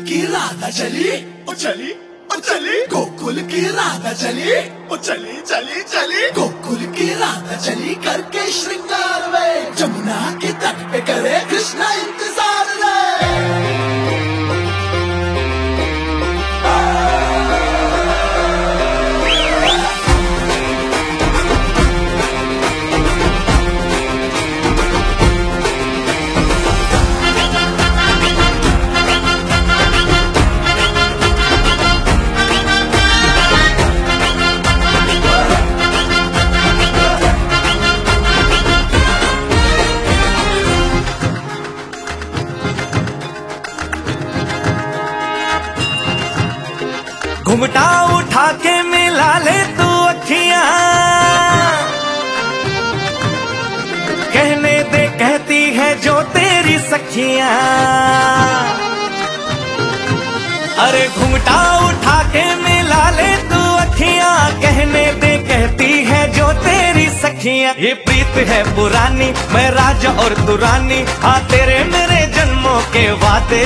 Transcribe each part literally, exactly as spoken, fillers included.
की राधा चली ओ चली ओ चली, गोकुल की राधा चली ओ चली चली चली, गोकुल की राधा चली करके श्रृंगार में, जमुना के तट पे करे कृष्णा इंतजार रे। घुमटा उठा के मिला ले तू अखियां, कहने दे कहती है जो तेरी सखियां। अरे घुमटा उठा के मिला ले तू अखियां, कहने दे कहती है जो तेरी सखियां। ये प्रीत है पुरानी, मैं राजा और तू रानी, हाँ तेरे मेरे जन्मों के वादे।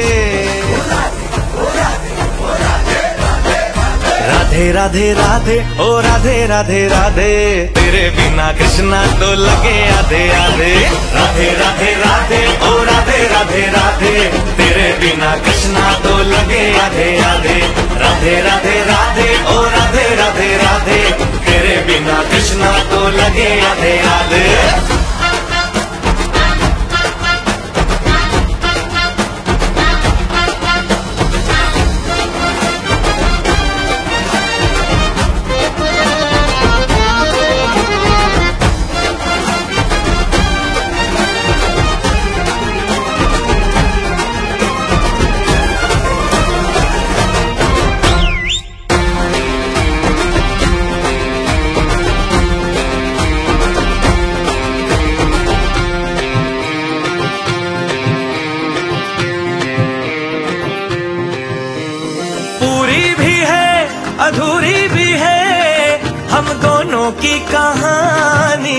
राधे राधे राधे ओ राधे राधे राधे, तेरे बिना कृष्णा तो लगे आधे आधे। राधे राधे राधे ओ राधे राधे राधे, तेरे बिना कृष्णा तो लगे आधे आधे। राधे राधे राधे ओ राधे राधे राधे, तेरे बिना कृष्णा तो लगे आधे आधे। अधूरी भी है हम दोनों की कहानी,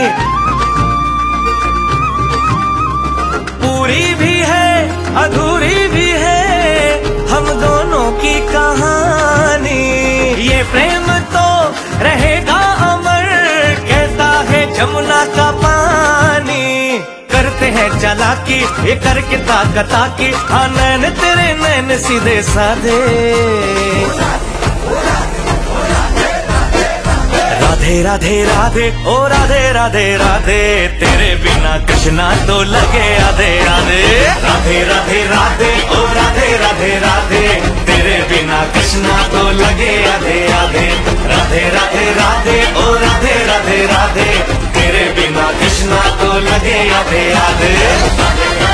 पूरी भी है अधूरी भी है हम दोनों की कहानी। ये प्रेम तो रहेगा अमर, कहता है जमुना का पानी। करते हैं चालाकी ये करके ताकता की, हाँ नैन तेरे नैन सीधे साधे। राधे राधे राधे ओ राधे राधे राधे, तेरे बिना कृष्णा तो लगे आधे आधे। राधे राधे राधे ओ राधे राधे राधे, तेरे बिना कृष्णा तो लगे आधे आधे। राधे राधे राधे ओ राधे राधे राधे, तेरे बिना कृष्णा तो लगे आधे आधे।